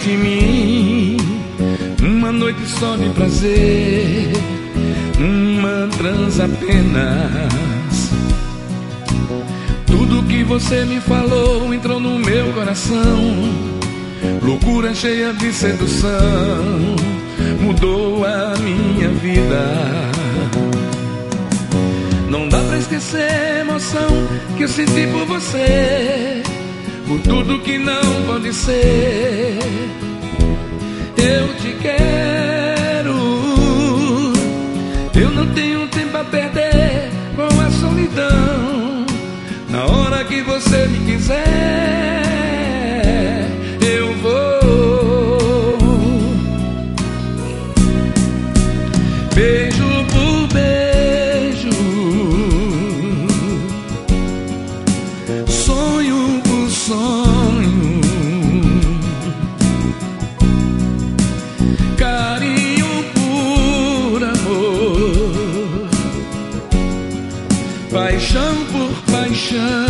de mim. Uma noite só de prazer, uma transa apenas. Tudo que você me falou entrou no meu coração. Loucura cheia de sedução mudou a minha vida. Não dá pra esquecer a emoção que eu senti por você, por tudo que não pode ser. Eu te quero, eu não tenho tempo a perder com a solidão. Na hora que você me quiser, eu vou. Beijo por beijo, sonho por sonho, carinho por amor, paixão por paixão.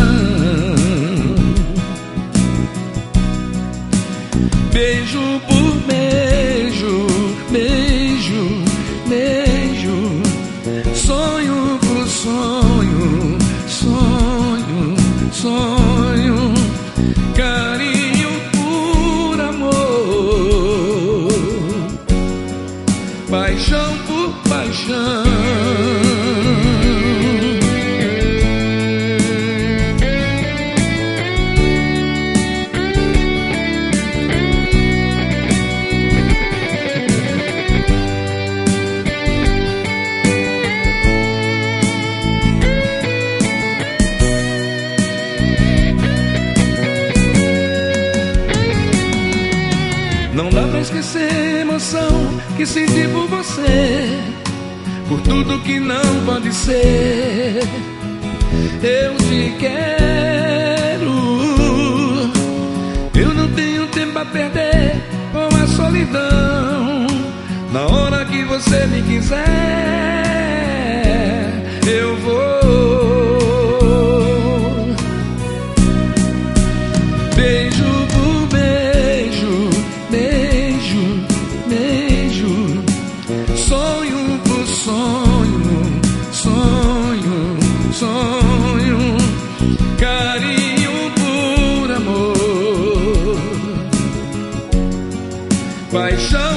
Beijo por beijo, beijo, beijo, sonho por sonho, sonho, sonho, carinho por amor, paixão por paixão. Não dá pra esquecer a emoção que senti por você, por tudo que não pode ser. Eu te quero, eu não tenho tempo a perder com a solidão. Na hora que você me quiser, eu vou. Beijo por beijo, beijo, beijo, sonho por sonho, sonho, sonho, carinho por amor, paixão